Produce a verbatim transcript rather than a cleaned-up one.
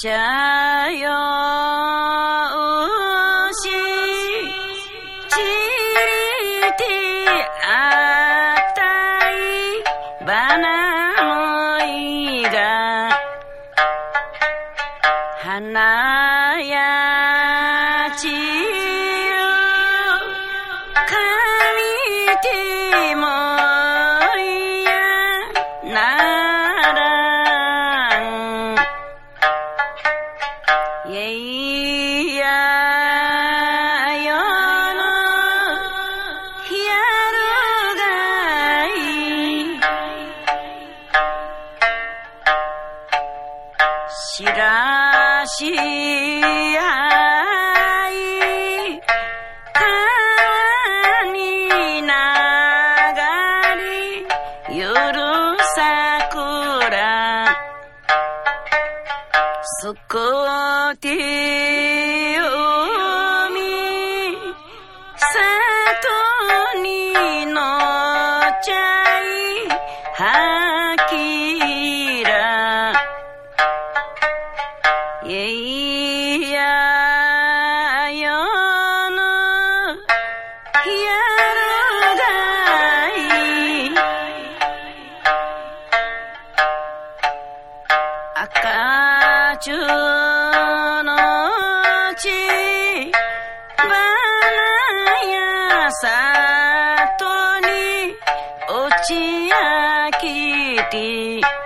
茶ようしちりてあったいばなもいが花やちよかみてもいやならんえいやよのやるがいしらしあい川に流りゆる桜すこて海里にのちゃいはきらえいやよのやるがい赤ちゅうのちばなやさとに落ちやきて